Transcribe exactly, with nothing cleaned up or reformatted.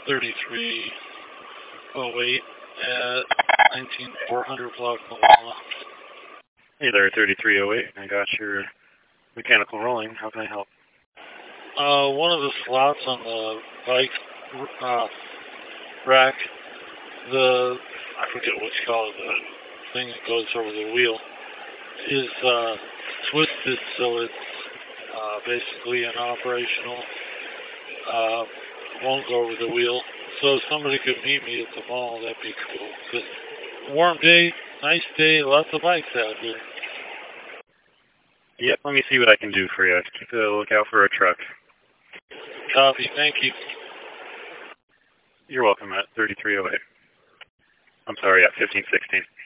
thirty-three oh eight at nineteen four hundred block Malala. Hey there, thirty-three oh eight. I got your mechanical rolling. How can I help? Uh, one of the slots on the bike uh, rack, the, I forget what you call it, the thing that goes over the wheel, is uh, twisted so it's uh, basically inoperational. Uh, won't go over the wheel. So if somebody could meet me at the mall, that'd be cool. Just warm day, nice day, lots of bikes out here. Yep, let me see what I can do for you. Keep a lookout for a truck. Copy, thank you. You're welcome at thirty-three oh eight. I'm sorry, at fifteen sixteen.